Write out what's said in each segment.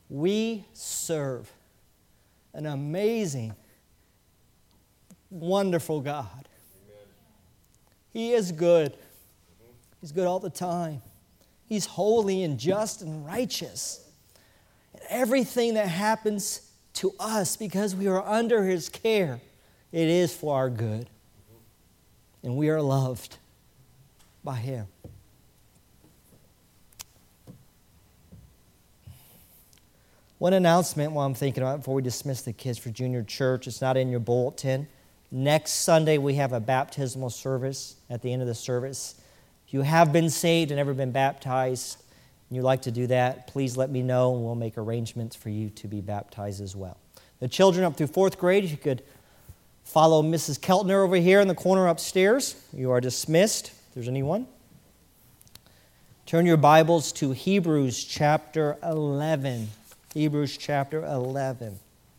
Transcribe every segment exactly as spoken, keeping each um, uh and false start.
We serve an amazing, wonderful God. Amen. He is good. He's good all the time. He's holy and just and righteous. And everything that happens to us because we are under His care, it is for our good. And we are loved by Him. One announcement while I'm thinking about it before we dismiss the kids for junior church. It's not in your bulletin. Next Sunday we have a baptismal service at the end of the service. If you have been saved and never been baptized and you'd like to do that, please let me know and we'll make arrangements for you to be baptized as well. The children up through fourth grade, if you could follow Missus Keltner over here in the corner upstairs. You are dismissed, if there's anyone. Turn your Bibles to Hebrews chapter eleven. Hebrews chapter eleven.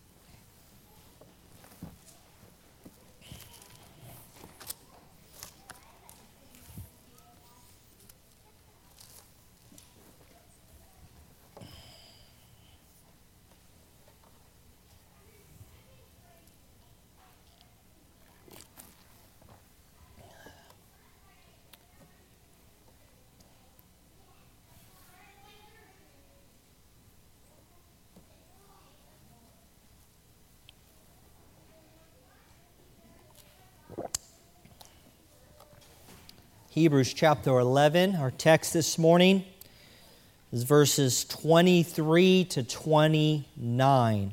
Hebrews chapter eleven, our text this morning is verses twenty-three to twenty-nine.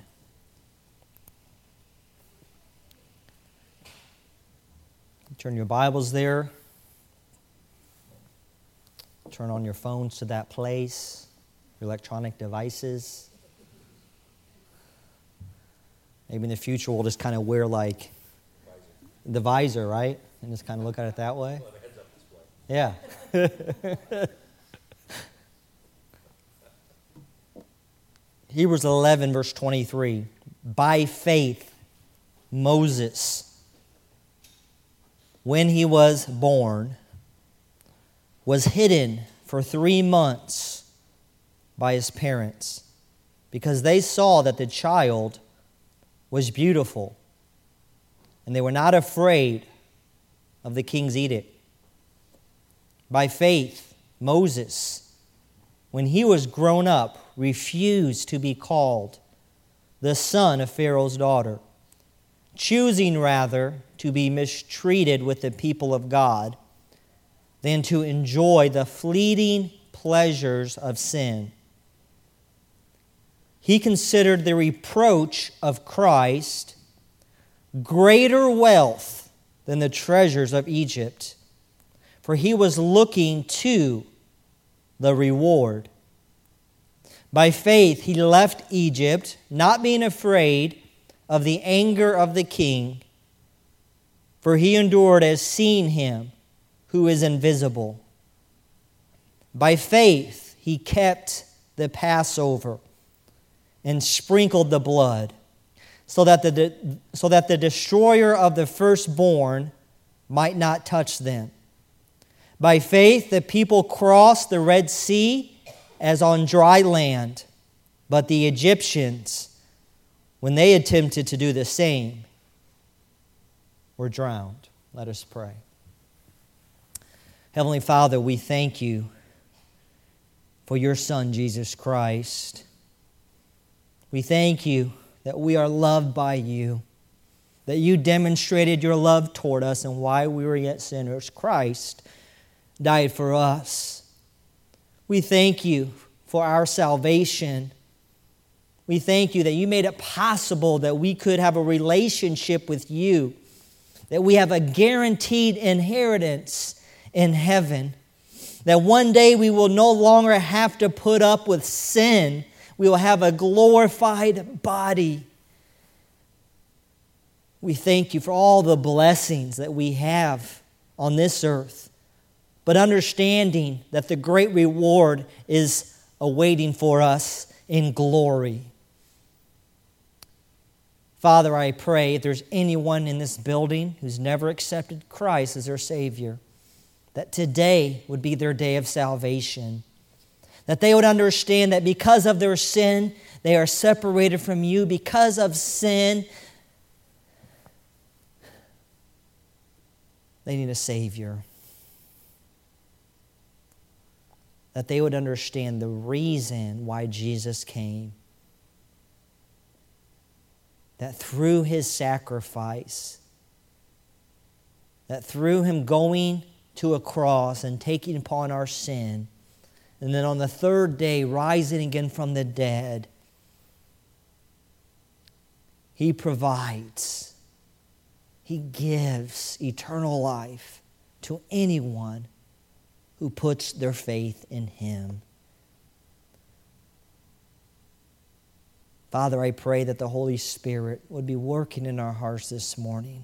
Turn your Bibles there. Turn on your phones to that place, your electronic devices. Maybe in the future we'll just kind of wear like the visor, right? And just kind of look at it that way. Yeah. Hebrews eleven, verse twenty-three. By faith, Moses, when he was born, was hidden for three months by his parents, because they saw that the child was beautiful, and they were not afraid of the king's edict. By faith, Moses, when he was grown up, refused to be called the son of Pharaoh's daughter, choosing rather to be mistreated with the people of God than to enjoy the fleeting pleasures of sin. He considered the reproach of Christ greater wealth than the treasures of Egypt, for he was looking to the reward. By faith he left Egypt, not being afraid of the anger of the king, for he endured as seeing him who is invisible. By faith he kept the Passover and sprinkled the blood, so that the, so that the destroyer of the firstborn might not touch them. By faith, the people crossed the Red Sea as on dry land, but the Egyptians, when they attempted to do the same, were drowned. Let us pray. Heavenly Father, we thank you for your Son, Jesus Christ. We thank you that we are loved by you, that you demonstrated your love toward us, and while we were yet sinners, Christ died for us. We thank you for our salvation. We thank you that you made it possible that we could have a relationship with you, that we have a guaranteed inheritance in heaven, that one day we will no longer have to put up with sin. We will have a glorified body. We thank you for all the blessings that we have on this earth, but understanding that the great reward is awaiting for us in glory. Father, I pray if there's anyone in this building who's never accepted Christ as their Savior, that today would be their day of salvation. That they would understand that because of their sin, They are separated from you because of sin. They need a Savior. That they would understand the reason why Jesus came. That through His sacrifice, that through Him going to a cross and taking upon our sin, and then on the third day rising again from the dead, He provides, He gives eternal life to anyone who puts their faith in Him. Father, I pray that the Holy Spirit would be working in our hearts this morning.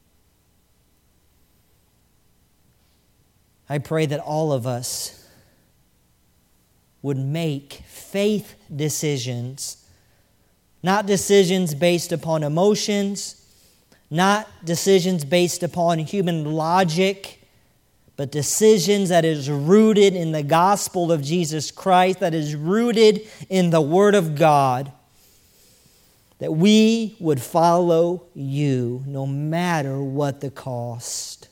I pray that all of us would make faith decisions, not decisions based upon emotions, not decisions based upon human logic, but decisions that is rooted in the gospel of Jesus Christ, that is rooted in the Word of God, that we would follow You no matter what the cost.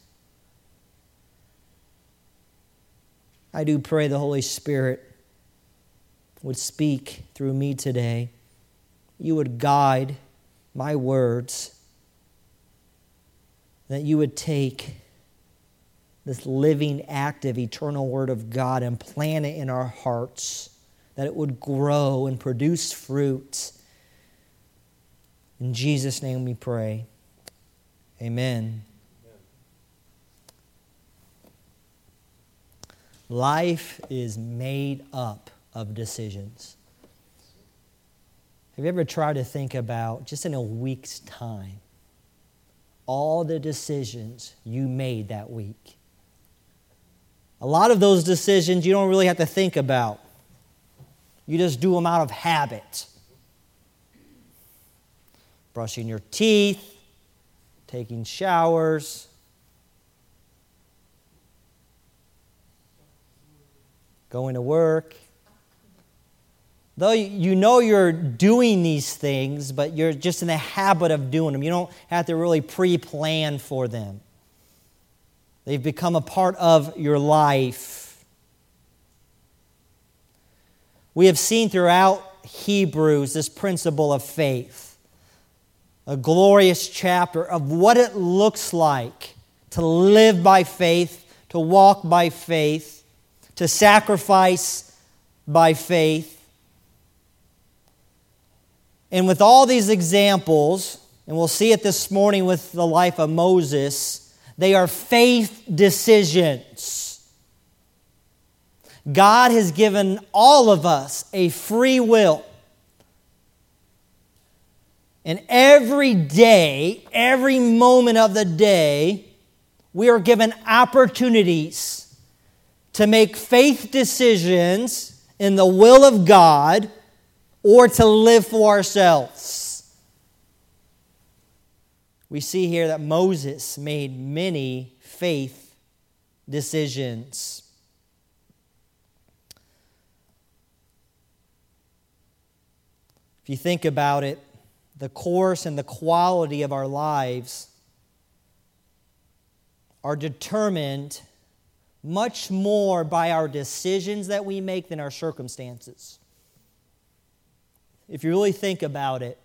I do pray the Holy Spirit would speak through me today. You would guide my words, that You would take this living, active, eternal Word of God and plant it in our hearts, that it would grow and produce fruit. In Jesus' name we pray. Amen. Life is made up of decisions. Have you ever tried to think about, just in a week's time, all the decisions you made that week? A lot of those decisions you don't really have to think about. You just do them out of habit. Brushing your teeth, taking showers, going to work. Though you know you're doing these things, but you're just in the habit of doing them. You don't have to really pre-plan for them. They've become a part of your life. We have seen throughout Hebrews this principle of faith. A glorious chapter of what it looks like to live by faith, to walk by faith, to sacrifice by faith. And with all these examples, and we'll see it this morning with the life of Moses, they are faith decisions. God has given all of us a free will. And every day, every moment of the day, we are given opportunities to make faith decisions in the will of God or to live for ourselves. We see here that Moses made many faith decisions. If you think about it, the course and the quality of our lives are determined much more by our decisions that we make than our circumstances. If you really think about it,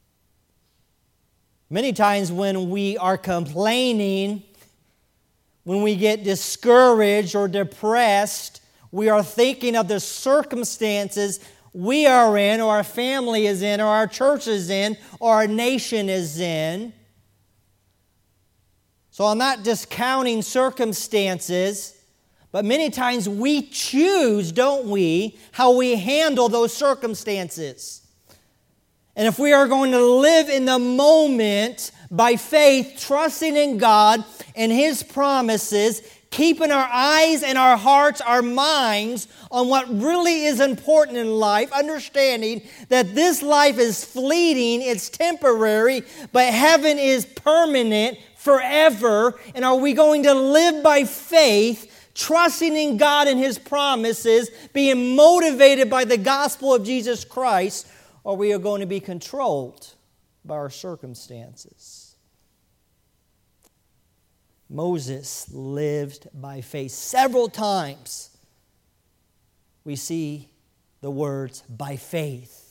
many times when we are complaining, when we get discouraged or depressed, we are thinking of the circumstances we are in, or our family is in, or our church is in, or our nation is in. So I'm not discounting circumstances, but many times we choose, don't we, how we handle those circumstances. And if we are going to live in the moment by faith, trusting in God and His promises, keeping our eyes and our hearts, our minds on what really is important in life, understanding that this life is fleeting, it's temporary, but heaven is permanent, forever. And are we going to live by faith, trusting in God and His promises, being motivated by the gospel of Jesus Christ? or we are going to be controlled by our circumstances. Moses lived by faith. Several times we see the words, by faith.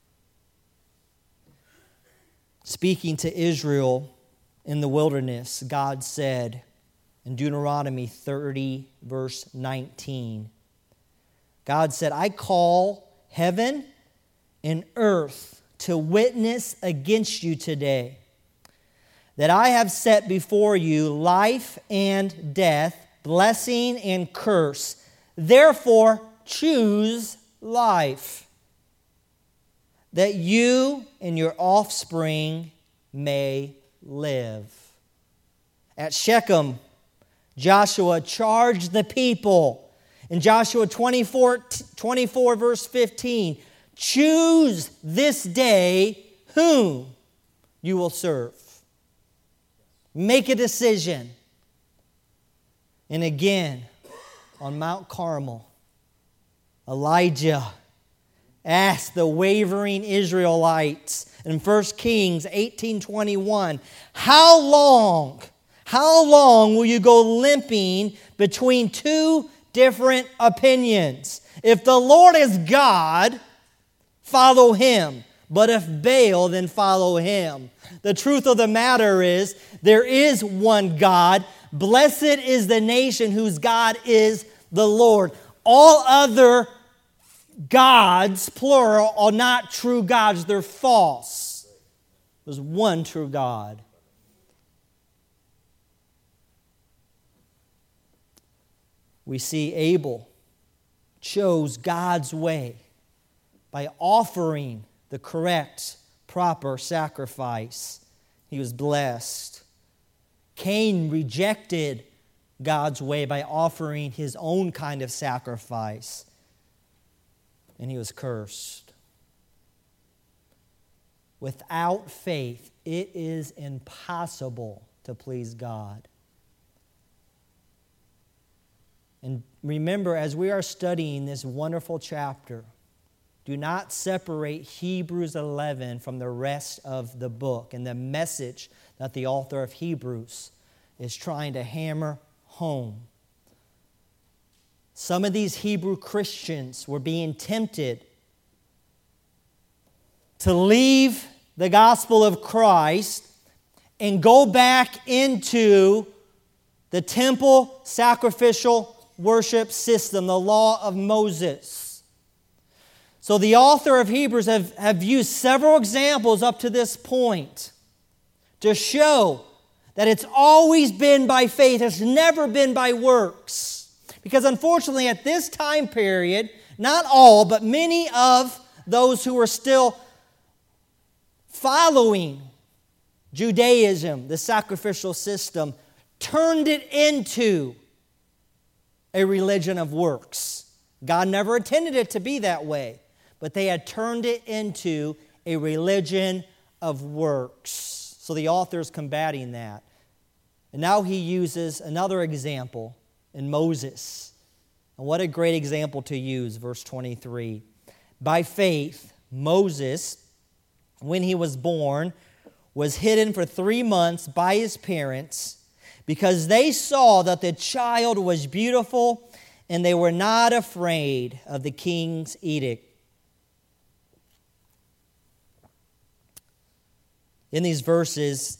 Speaking to Israel in the wilderness, God said in Deuteronomy thirty, verse nineteen, God said, I call heaven and earth to witness against you today, that I have set before you life and death, blessing and curse. Therefore, choose life, that you and your offspring may live. At Shechem, Joshua charged the people. In Joshua twenty-four, twenty-four, verse fifteen, choose this day whom you will serve. Make a decision. And again, on Mount Carmel, Elijah asked the wavering Israelites in First Kings eighteen twenty-one, how long, how long will you go limping between two different opinions? If the Lord is God, follow Him. But if Baal, then follow him. The truth of the matter is, there is one God. Blessed is the nation whose God is the Lord. All other gods, plural, are not true gods. They're false. There's one true God. We see Abel chose God's way by offering the correct, proper sacrifice. He was blessed. Cain rejected God's way by offering his own kind of sacrifice, and he was cursed. Without faith, it is impossible to please God. And remember, as we are studying this wonderful chapter, do not separate Hebrews eleven from the rest of the book and the message that the author of Hebrews is trying to hammer home. Some of these Hebrew Christians were being tempted to leave the gospel of Christ and go back into the temple sacrificial worship system, the law of Moses. So the author of Hebrews have, have used several examples up to this point to show that it's always been by faith. It's never been by works. Because unfortunately at this time period, not all, but many of those who were still following Judaism, the sacrificial system, turned it into a religion of works. God never intended it to be that way. But they had turned it into a religion of works. So the author is combating that. And now he uses another example in Moses. And what a great example to use, verse twenty-three. By faith, Moses, when he was born, was hidden for three months by his parents because they saw that the child was beautiful and they were not afraid of the king's edict. In these verses,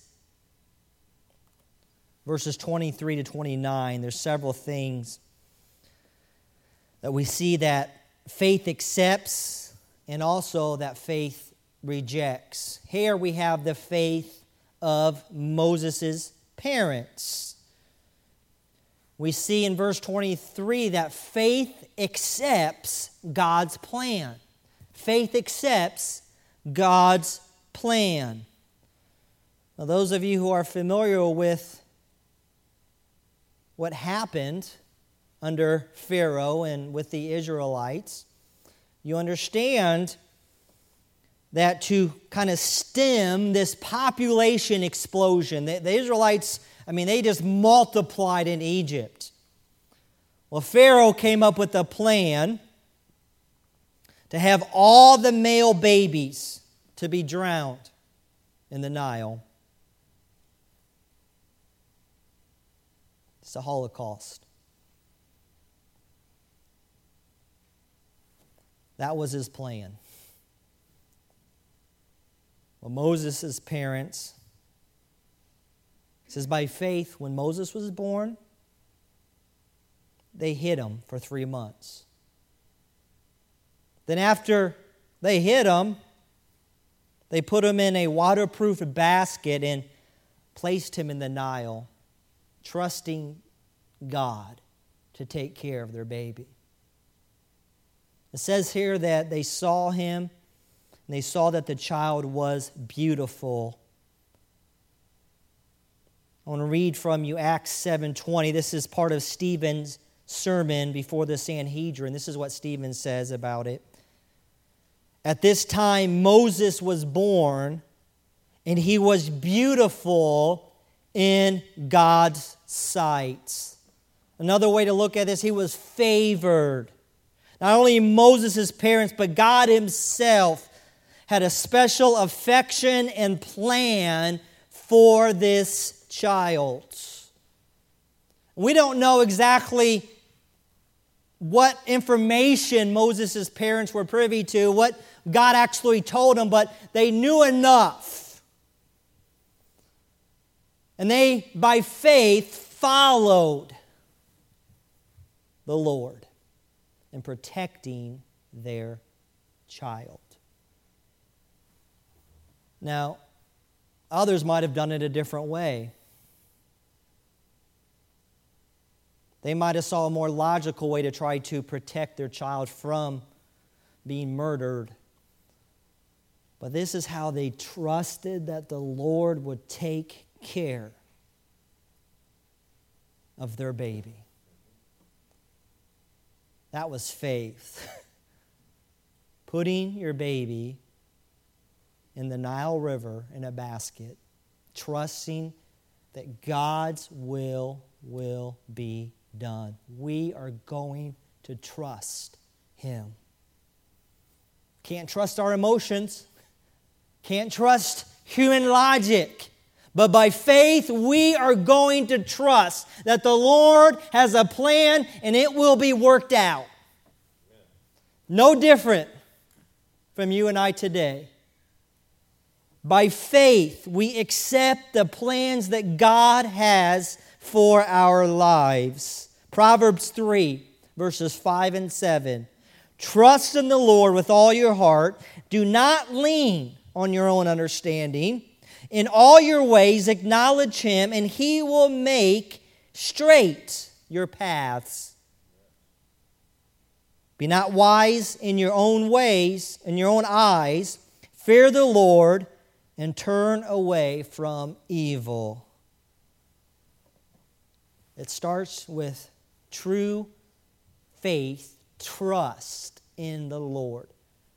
verses twenty-three to twenty-nine, there's several things that we see that faith accepts and also that faith rejects. Here we have the faith of Moses' parents. We see in verse twenty-three that faith accepts God's plan. Faith accepts God's plan. Now, those of you who are familiar with what happened under Pharaoh and with the Israelites, you understand that to kind of stem this population explosion, the, the Israelites, I mean, they just multiplied in Egypt. Well, Pharaoh came up with a plan to have all the male babies to be drowned in the Nile. It's the Holocaust. That was his plan. Well, Moses' parents, it says by faith, when Moses was born, they hid him for three months. Then after they hid him, they put him in a waterproof basket and placed him in the Nile, trusting God to take care of their baby. It says here that they saw him, and they saw that the child was beautiful. I want to read from you Acts seven twenty. This is part of Stephen's sermon before the Sanhedrin. This is what Stephen says about it. At this time Moses was born, and he was beautiful in God's sight. Another way to look at this, he was favored. Not only Moses' parents, but God himself had a special affection and plan for this child. We don't know exactly what information Moses' parents were privy to, what God actually told them, but they knew enough. And they, by faith, followed the Lord in protecting their child. Now, others might have done it a different way. They might have saw a more logical way to try to protect their child from being murdered. But this is how they trusted that the Lord would take care of their baby. That was faith. Putting your baby in the Nile River in a basket, trusting that God's will will be done. We are going to trust Him. Can't trust our emotions. Can't trust human logic. But by faith, we are going to trust that the Lord has a plan and it will be worked out. No different from you and I today. By faith, we accept the plans that God has for our lives. Proverbs three, verses five and seven. Trust in the Lord with all your heart. Do not lean on your own understanding. In all your ways acknowledge Him, and He will make straight your paths. Be not wise in your own ways, in your own eyes. Fear the Lord and turn away from evil. It starts with true faith, trust in the Lord.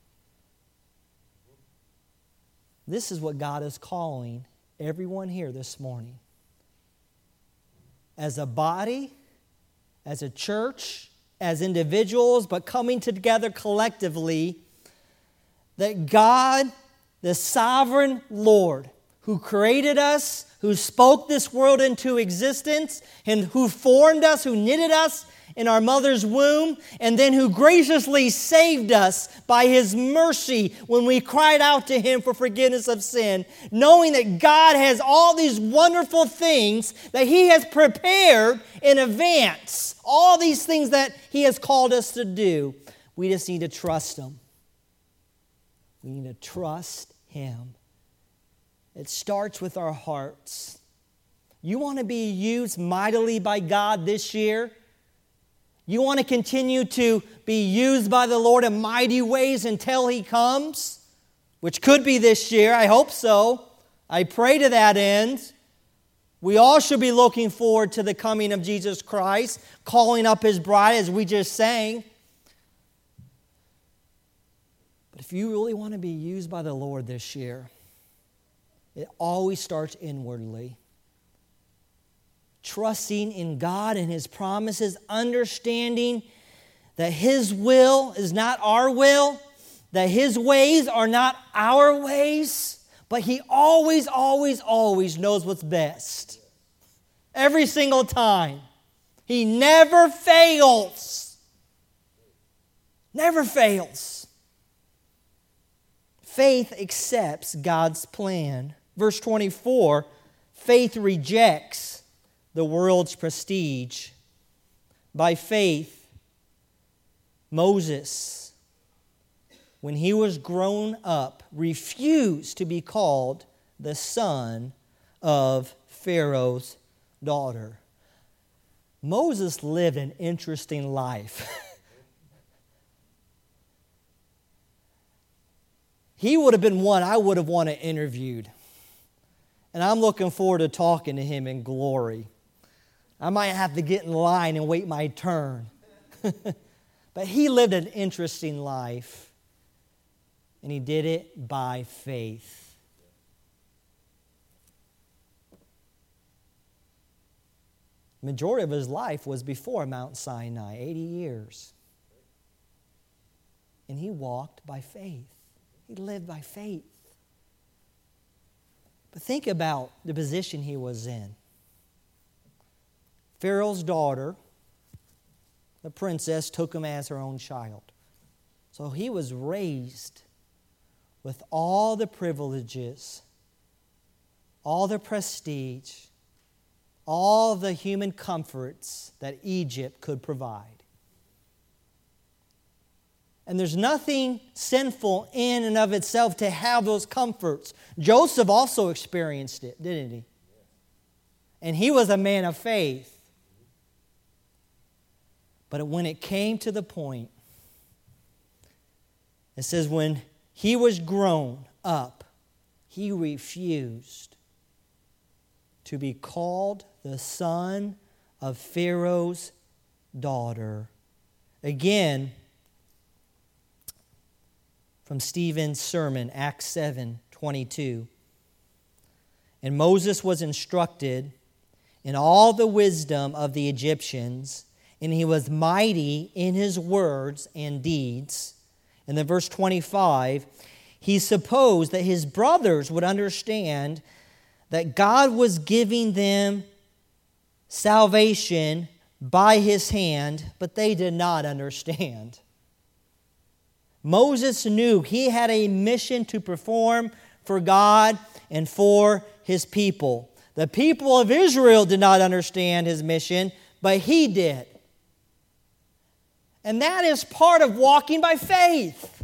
This is what God is calling everyone here this morning. As a body, as a church, as individuals, but coming together collectively, that God, the sovereign Lord, who created us, who spoke this world into existence, and who formed us, who knitted us in our mother's womb, and then who graciously saved us by His mercy when we cried out to Him for forgiveness of sin, knowing that God has all these wonderful things that He has prepared in advance, all these things that He has called us to do. We just need to trust Him. We need to trust Him. It starts with our hearts. You want to be used mightily by God this year? You want to continue to be used by the Lord in mighty ways until He comes? Which could be this year. I hope so. I pray to that end. We all should be looking forward to the coming of Jesus Christ, calling up His bride as we just sang. But if you really want to be used by the Lord this year, it always starts inwardly. Trusting in God and His promises, understanding that His will is not our will, that His ways are not our ways, but He always, always, always knows what's best. Every single time. He never fails. Never fails. Faith accepts God's plan. Verse twenty-four, faith rejects the world's prestige. By faith, Moses, when he was grown up, refused to be called the son of Pharaoh's daughter. Moses lived an interesting life. He would have been one I would have wanted interviewed. And I'm looking forward to talking to him in glory. I might have to get in line and wait my turn. But he lived an interesting life. And he did it by faith. The majority of his life was before Mount Sinai, eighty years. And he walked by faith. He lived by faith. But think about the position he was in. Pharaoh's daughter, the princess, took him as her own child. So he was raised with all the privileges, all the prestige, all the human comforts that Egypt could provide. And there's nothing sinful in and of itself to have those comforts. Joseph also experienced it, didn't he? And he was a man of faith. But when it came to the point, it says when he was grown up, he refused to be called the son of Pharaoh's daughter. Again, from Stephen's sermon, Acts seven twenty-two. And Moses was instructed in all the wisdom of the Egyptians, and he was mighty in his words and deeds. And then verse twenty-five, he supposed that his brothers would understand that God was giving them salvation by his hand, but they did not understand. Moses knew he had a mission to perform for God and for his people. The people of Israel did not understand his mission, but he did. And that is part of walking by faith.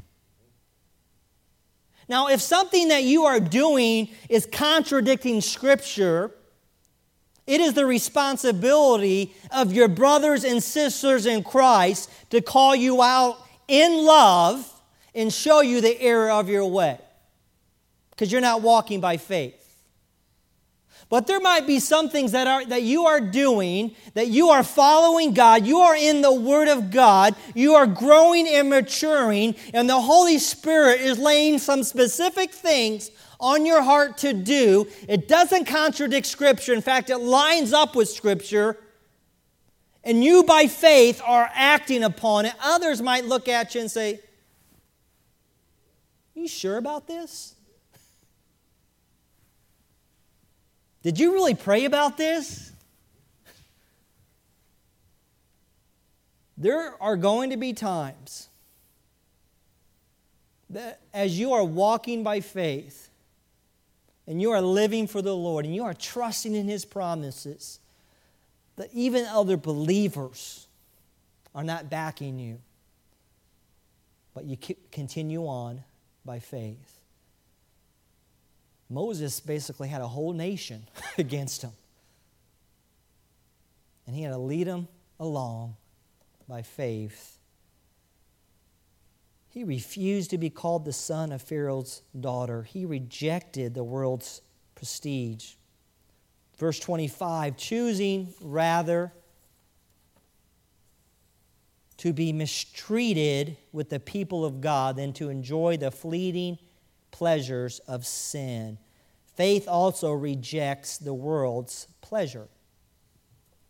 Now, if something that you are doing is contradicting Scripture, it is the responsibility of your brothers and sisters in Christ to call you out in love and show you the error of your way. Because you're not walking by faith. But there might be some things that are that you are doing, that you are following God, you are in the Word of God, you are growing and maturing, and the Holy Spirit is laying some specific things on your heart to do. It doesn't contradict Scripture. In fact, it lines up with Scripture. And you, by faith, are acting upon it. Others might look at you and say, "You sure about this? Did you really pray about this?" There are going to be times that as you are walking by faith and you are living for the Lord and you are trusting in His promises, that even other believers are not backing you. But you continue on by faith. Moses basically had a whole nation against him. And he had to lead them along by faith. He refused to be called the son of Pharaoh's daughter. He rejected the world's prestige. Verse twenty-five, choosing rather to be mistreated with the people of God than to enjoy the fleeting pleasures of sin. Faith also rejects the world's pleasure.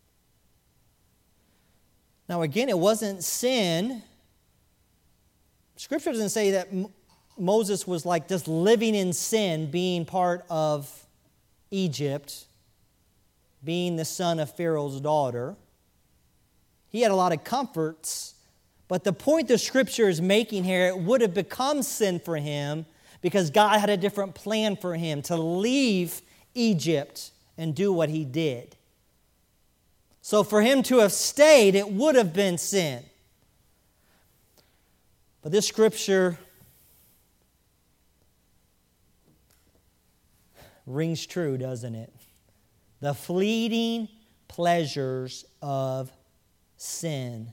Now again, it wasn't sin Scripture doesn't say that M- Moses was like just living in sin, being part of Egypt, being the son of Pharaoh's daughter. He had a lot of comforts, but the point the Scripture is making here, it would have become sin for him because God had a different plan for him to leave Egypt and do what he did. So for him to have stayed, it would have been sin. But this Scripture rings true, doesn't it? The fleeting pleasures of sin.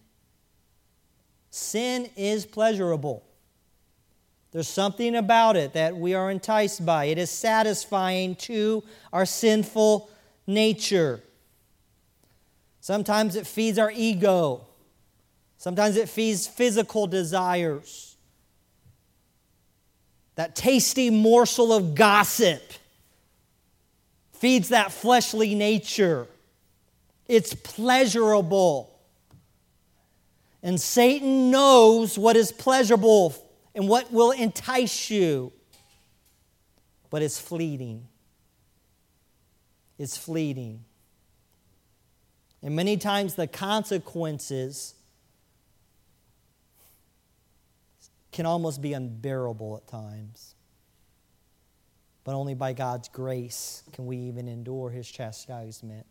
Sin is pleasurable. There's something about it that we are enticed by. It is satisfying to our sinful nature. Sometimes it feeds our ego. Sometimes it feeds physical desires. That tasty morsel of gossip feeds that fleshly nature. It's pleasurable. And Satan knows what is pleasurable and what will entice you. But it's fleeting. It's fleeting. And many times the consequences can almost be unbearable at times. But only by God's grace can we even endure His chastisement.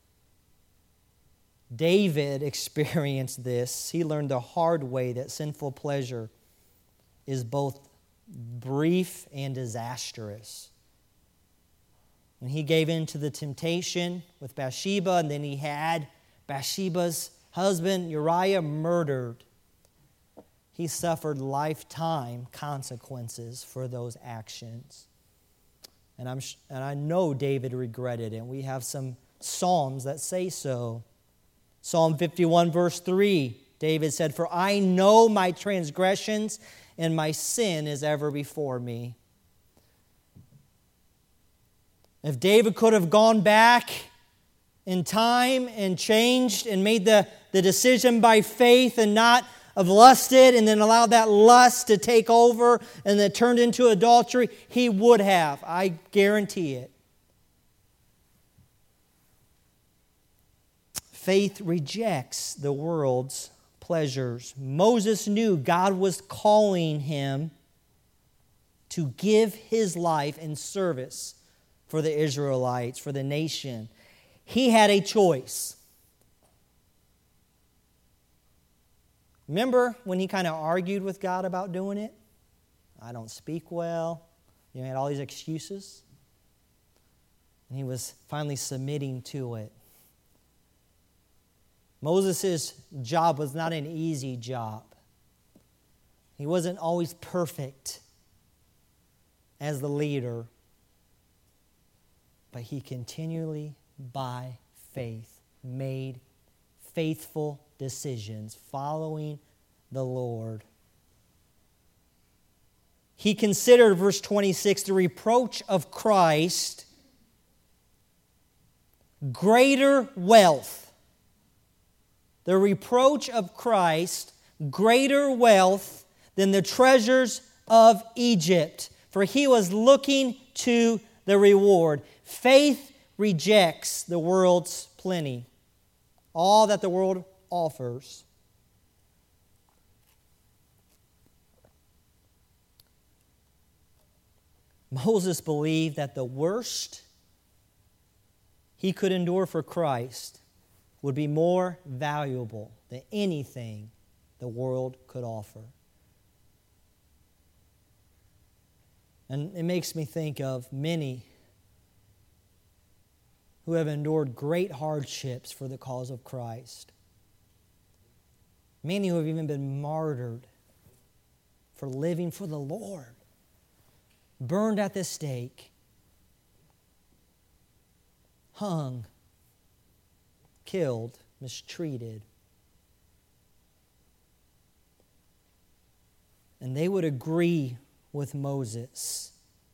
David experienced this. He learned the hard way that sinful pleasure is both brief and disastrous. When he gave in to the temptation with Bathsheba, and then he had Bathsheba's husband Uriah murdered, he suffered lifetime consequences for those actions. And I'm and I know David regretted it. We have some psalms that say so. Psalm fifty-one, verse three, David said, "For I know my transgressions, and my sin is ever before me." If David could have gone back in time and changed and made the, the decision by faith and not have lusted and then allowed that lust to take over and then turned into adultery, he would have. I guarantee it. Faith rejects the world's pleasures. Moses knew God was calling him to give his life in service for the Israelites, for the nation. He had a choice. Remember when he kind of argued with God about doing it? I don't speak well. You know, he had all these excuses. And he was finally submitting to it. Moses' job was not an easy job. He wasn't always perfect as the leader. But he continually, by faith, made faithful decisions, following the Lord. He considered, verse twenty-six, the reproach of Christ greater wealth. The reproach of Christ greater wealth than the treasures of Egypt, for he was looking to the reward. Faith rejects the world's plenty, all that the world offers. Moses believed that the worst he could endure for Christ would be more valuable than anything the world could offer. And it makes me think of many who have endured great hardships for the cause of Christ. Many who have even been martyred for living for the Lord. Burned at the stake. Hung. Killed. Mistreated. And they would agree with Moses.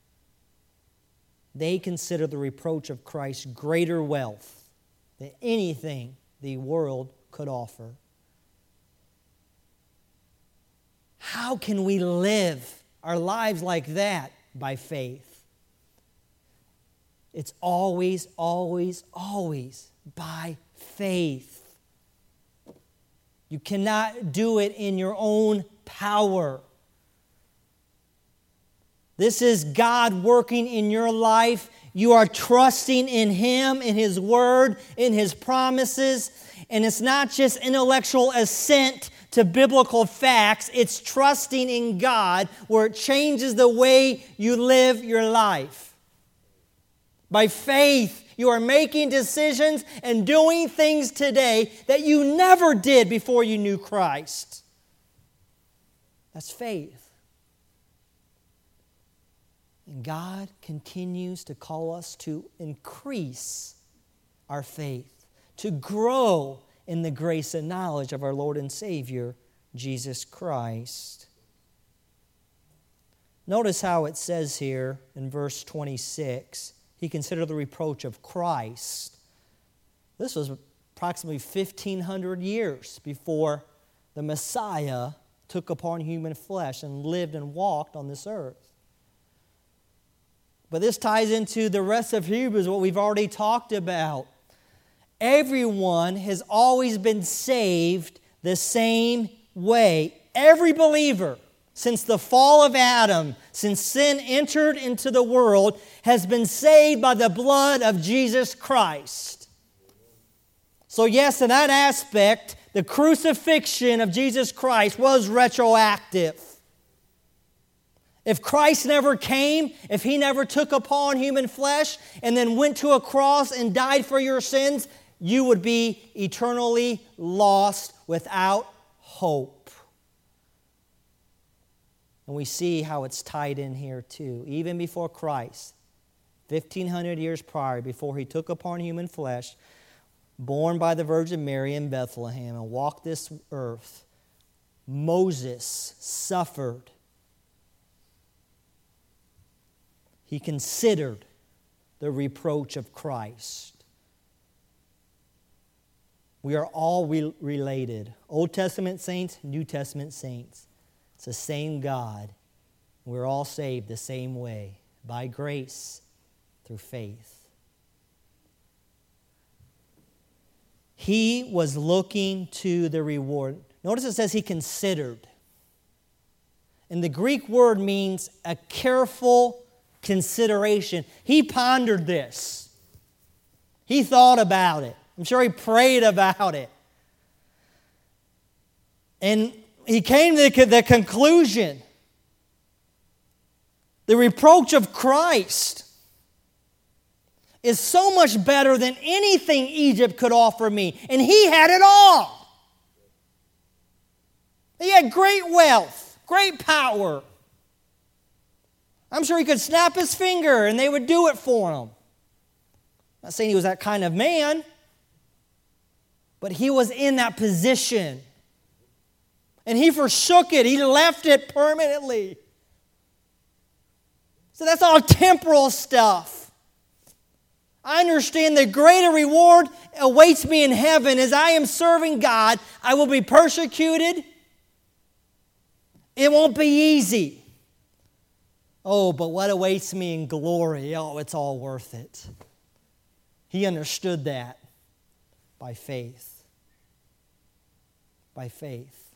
They consider the reproach of Christ greater wealth than anything the world could offer. How can we live our lives like that? By faith. It's always, always, always by faith. You cannot do it in your own power. This is God working in your life. You are trusting in Him, in His Word, in His promises. And it's not just intellectual assent to biblical facts. It's trusting in God where it changes the way you live your life. By faith, you are making decisions and doing things today that you never did before you knew Christ. That's faith. And God continues to call us to increase our faith, to grow in the grace and knowledge of our Lord and Savior, Jesus Christ. Notice how it says here in verse twenty-six, he considered the reproach of Christ. This was approximately fifteen hundred years before the Messiah took upon human flesh and lived and walked on this earth. But this ties into the rest of Hebrews, what we've already talked about. Everyone has always been saved the same way. Every believer, since the fall of Adam, since sin entered into the world, has been saved by the blood of Jesus Christ. So yes, in that aspect, the crucifixion of Jesus Christ was retroactive. If Christ never came, if He never took upon human flesh and then went to a cross and died for your sins, you would be eternally lost without hope. And we see how it's tied in here too. Even before Christ, fifteen hundred years prior, before He took upon human flesh, born by the Virgin Mary in Bethlehem and walked this earth, Moses suffered. He considered the reproach of Christ. We are all re- related. Old Testament saints, New Testament saints. It's the same God. We're all saved the same way, by grace, through faith. He was looking to the reward. Notice it says he considered. And the Greek word means a careful consideration. He pondered this. He thought about it. I'm sure he prayed about it. And he came to the conclusion. The reproach of Christ is so much better than anything Egypt could offer me. And he had it all. He had great wealth, great power. I'm sure he could snap his finger and they would do it for him. I'm not saying he was that kind of man, but he was in that position. And he forsook it. He left it permanently. So that's all temporal stuff. I understand the greater reward awaits me in heaven as I am serving God. I will be persecuted. It won't be easy. Oh, but what awaits me in glory, oh, it's all worth it. He understood that by faith. By faith.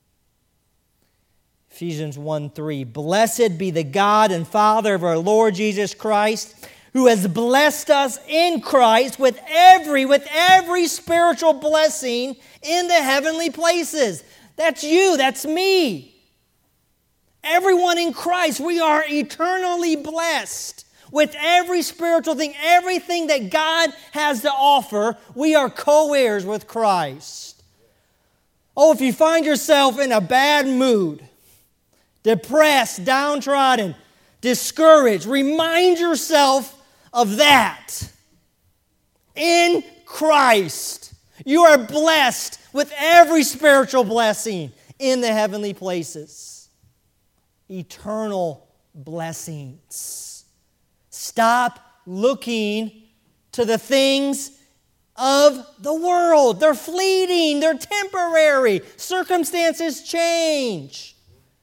Ephesians one three, blessed be the God and Father of our Lord Jesus Christ, who has blessed us in Christ with every, with every spiritual blessing in the heavenly places. That's you, that's me. Everyone in Christ, we are eternally blessed with every spiritual thing, everything that God has to offer. We are co-heirs with Christ. Oh, if you find yourself in a bad mood, depressed, downtrodden, discouraged, remind yourself of that. In Christ, you are blessed with every spiritual blessing in the heavenly places. Eternal blessings. Stop looking to the things of the world. They're fleeting. They're temporary. Circumstances change.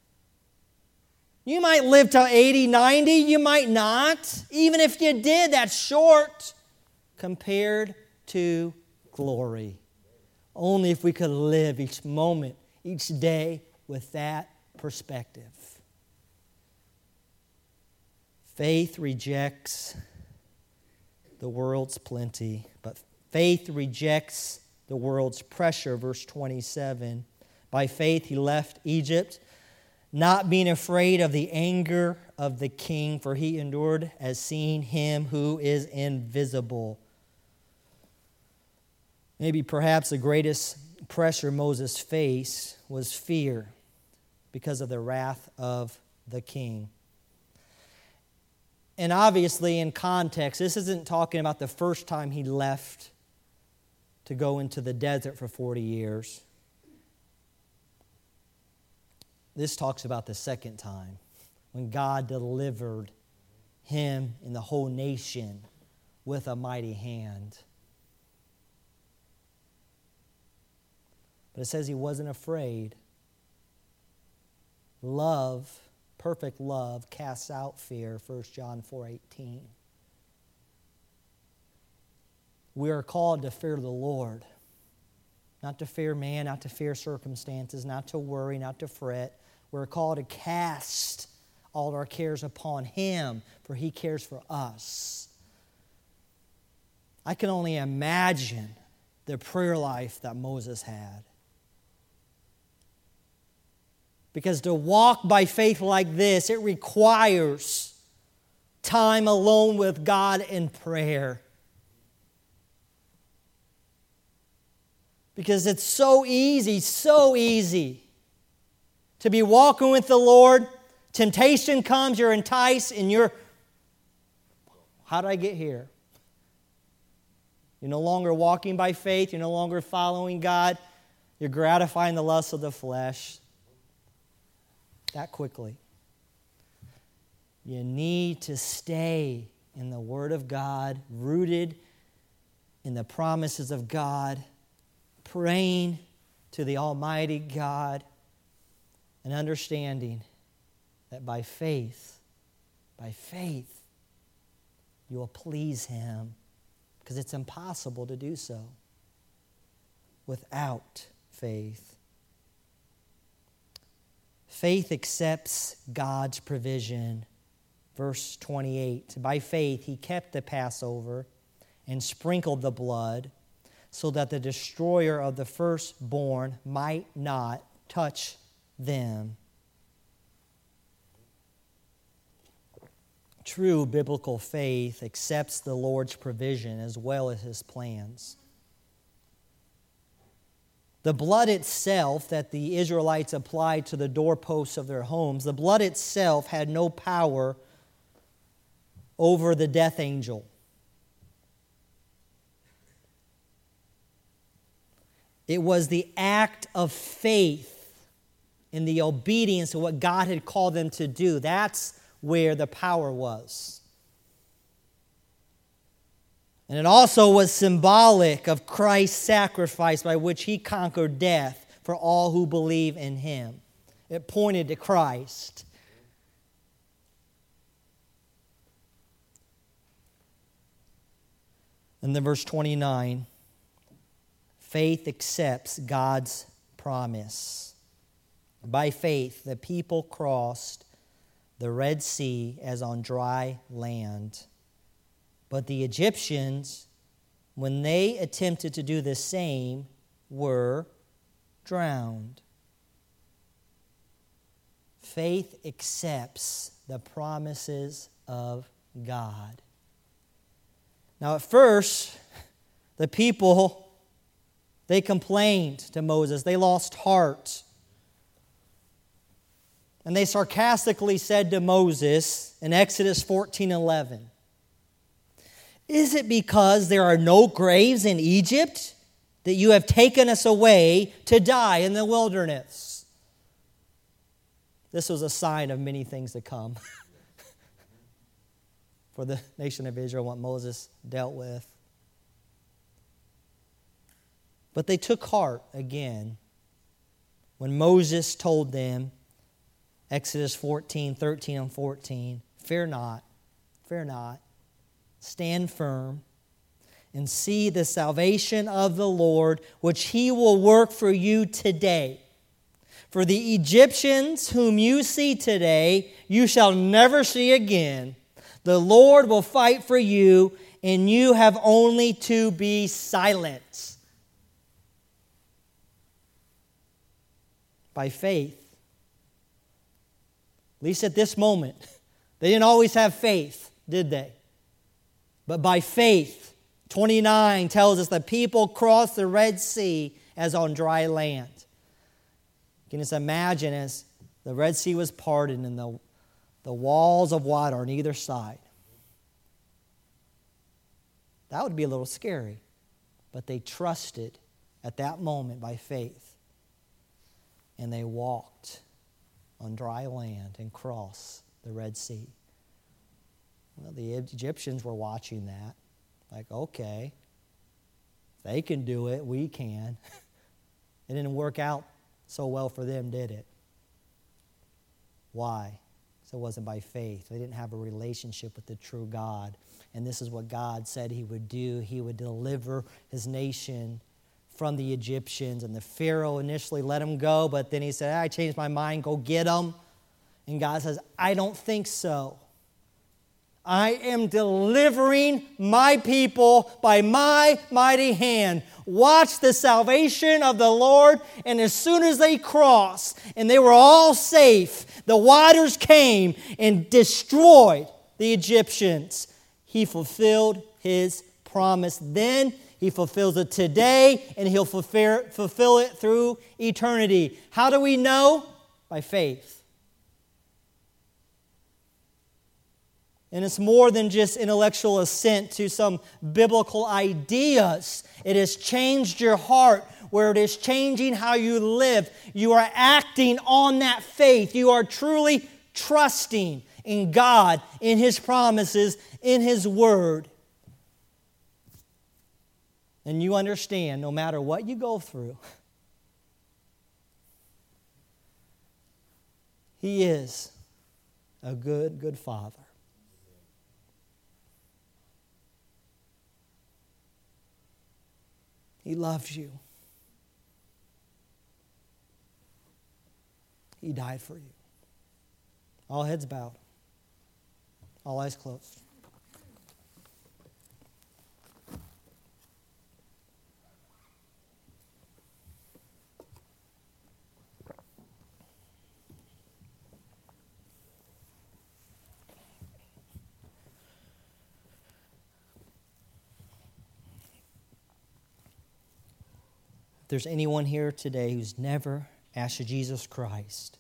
You might live to eighty, ninety, you might not. Even if you did, that's short compared to glory. Only if we could live each moment, each day with that perspective. Faith rejects the world's plenty, but faith rejects the world's pressure. Verse twenty-seven. By faith he left Egypt, not being afraid of the anger of the king, for he endured as seeing him who is invisible. Maybe perhaps the greatest pressure Moses faced was fear because of the wrath of the king. And obviously, in context, this isn't talking about the first time he left to go into the desert for forty years. This talks about the second time, when God delivered him and the whole nation with a mighty hand. But it says he wasn't afraid. Love, perfect love, casts out fear, First John four eighteen. We are called to fear the Lord. Not to fear man, not to fear circumstances, not to worry, not to fret. We're called to cast all our cares upon him, for he cares for us. I can only imagine the prayer life that Moses had. Because to walk by faith like this, it requires time alone with God in prayer. Because it's so easy, so easy to be walking with the Lord. Temptation comes, you're enticed, and you're, how did I get here? You're no longer walking by faith. You're no longer following God. You're gratifying the lust of the flesh. That quickly. You need to stay in the Word of God, rooted in the promises of God, praying to the Almighty God, and understanding that by faith, by faith, you will please Him, because it's impossible to do so without faith. Faith accepts God's provision. Verse twenty-eight, by faith he kept the Passover and sprinkled the blood so that the destroyer of the firstborn might not touch them. True biblical faith accepts the Lord's provision as well as His plans. The blood itself that the Israelites applied to the doorposts of their homes, the blood itself had no power over the death angel. It was the act of faith in the obedience to what God had called them to do. That's where the power was. And it also was symbolic of Christ's sacrifice by which He conquered death for all who believe in Him. It pointed to Christ. And then verse twenty-nine, faith accepts God's promise. By faith, the people crossed the Red Sea as on dry land. But the Egyptians, when they attempted to do the same, were drowned. Faith accepts the promises of God. Now, at first, the people, they complained to Moses. They lost heart. And they sarcastically said to Moses in Exodus fourteen eleven, "Is it because there are no graves in Egypt that you have taken us away to die in the wilderness?" This was a sign of many things to come for the nation of Israel, what Moses dealt with. But they took heart again when Moses told them Exodus fourteen, thirteen and fourteen. Fear not, fear not. Stand firm and see the salvation of the Lord, which He will work for you today. For the Egyptians whom you see today, you shall never see again. The Lord will fight for you, and you have only to be silent. By faith, at least at this moment, they didn't always have faith, did they? But by faith, twenty-nine tells us the people crossed the Red Sea as on dry land. You can just imagine as the Red Sea was parted and the, the walls of water on either side. That would be a little scary. But they trusted at that moment by faith. And they walked on dry land and crossed the Red Sea. Well, the Egyptians were watching that. Like, okay, if they can do it, we can. It didn't work out so well for them, did it? Why? So it wasn't by faith. They didn't have a relationship with the true God. And this is what God said He would do. He would deliver His nation from the Egyptians. And the Pharaoh initially let them go, but then he said, I changed my mind, go get them. And God says, I don't think so. I am delivering my people by my mighty hand. Watch the salvation of the Lord. And as soon as they crossed and they were all safe, the waters came and destroyed the Egyptians. He fulfilled His promise then. He fulfills it today, and He'll fulfill, fulfill it through eternity. How do we know? By faith. And it's more than just intellectual assent to some biblical ideas. It has changed your heart, where it is changing how you live. You are acting on that faith. You are truly trusting in God, in His promises, in His Word. And you understand, no matter what you go through, He is a good, good Father. He loves you. He died for you. All heads bowed. All eyes closed. If there's anyone here today who's never asked Jesus Christ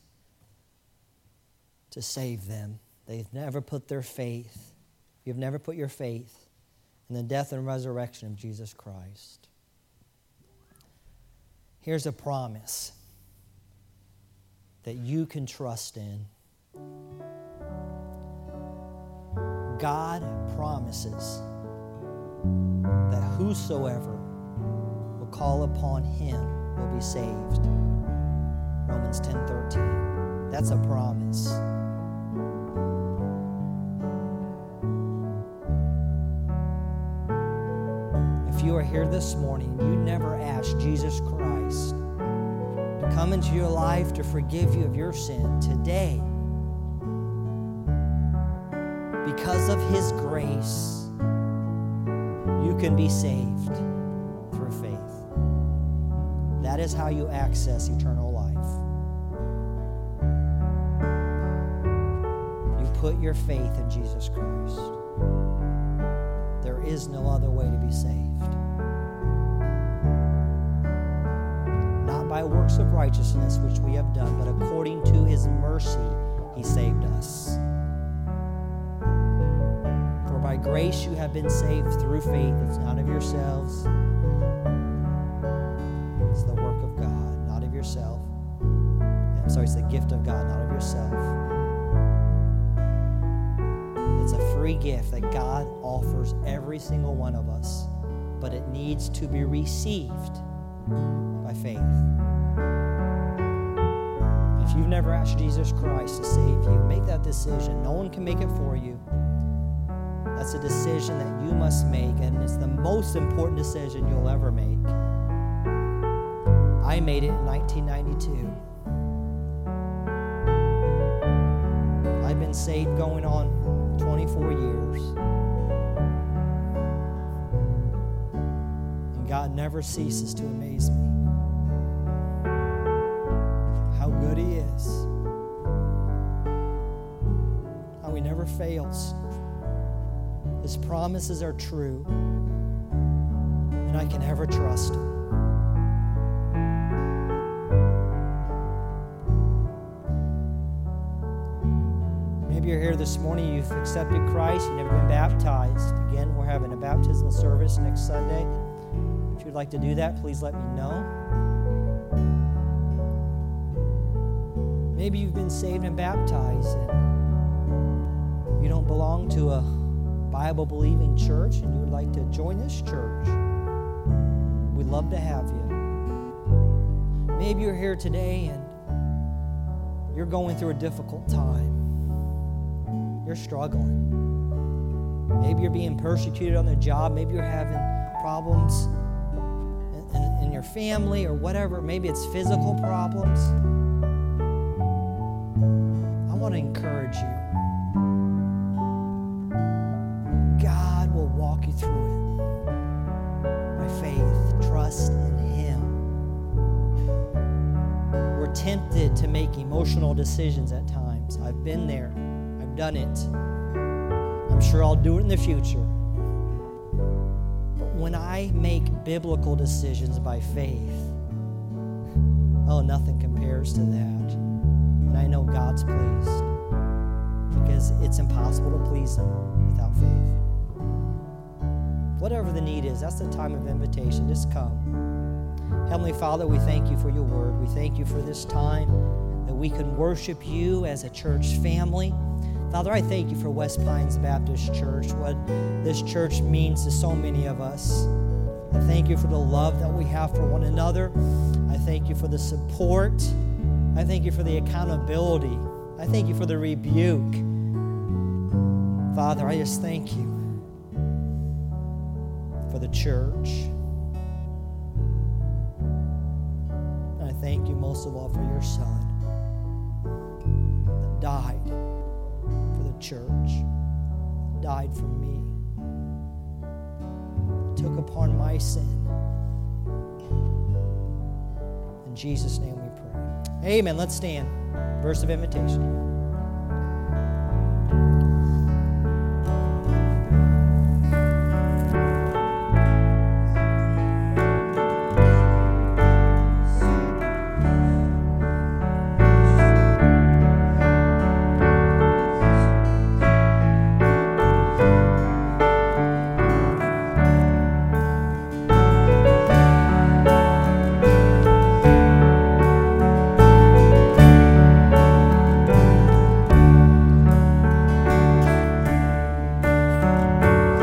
to save them, they've never put their faith, you've never put your faith in the death and resurrection of Jesus Christ, here's a promise that you can trust in. God promises that whosoever call upon Him will be saved. Romans ten thirteen. That's a promise. If you are here this morning, you never asked Jesus Christ to come into your life to forgive you of your sin today, because of His grace, you can be saved through faith. That is how you access eternal life. You put your faith in Jesus Christ. There is no other way to be saved. Not by works of righteousness, which we have done, but according to His mercy, He saved us. For by grace you have been saved through faith. It's not of yourselves. It's the work of God, not of yourself. I'm sorry, it's the gift of God, not of yourself. It's a free gift that God offers every single one of us, but it needs to be received by faith. If If you've never asked Jesus Christ to save you, make that decision. No one can make it for you. That's a decision that you must make, and it's the most important decision you'll ever make. I made it in nineteen ninety-two. I've been saved going on twenty-four years. And God never ceases to amaze me. How good He is. How He never fails. His promises are true, and I can ever trust Him. Maybe you're here this morning, you've accepted Christ, you've never been baptized. Again, we're having a baptismal service next Sunday. If you'd like to do that, please let me know. Maybe you've been saved and baptized, and you don't belong to a Bible-believing church, and you would like to join this church. We'd love to have you. Maybe you're here today and you're going through a difficult time. You're struggling. Maybe you're being persecuted on the job. Maybe you're having problems in, in, in your family or whatever. Maybe it's physical problems. I want to encourage you. God will walk you through it by faith. Trust in Him. We're tempted to make emotional decisions at times. I've been there. I've done it. I'm sure I'll do it in the future. But when I make biblical decisions by faith, oh, nothing compares to that. And I know God's pleased, because it's impossible to please Him without faith. Whatever the need is, that's the time of invitation. Just come. Heavenly Father, we thank You for Your word. We thank You for this time that we can worship You as a church family. Father, I thank You for West Pines Baptist Church, what this church means to so many of us. I thank You for the love that we have for one another. I thank You for the support. I thank You for the accountability. I thank You for the rebuke. Father, I just thank You for the church. And I thank You most of all for Your Son that died for the church, died for me, took upon my sin. In Jesus' name we pray. Amen. Let's stand. Verse of invitation.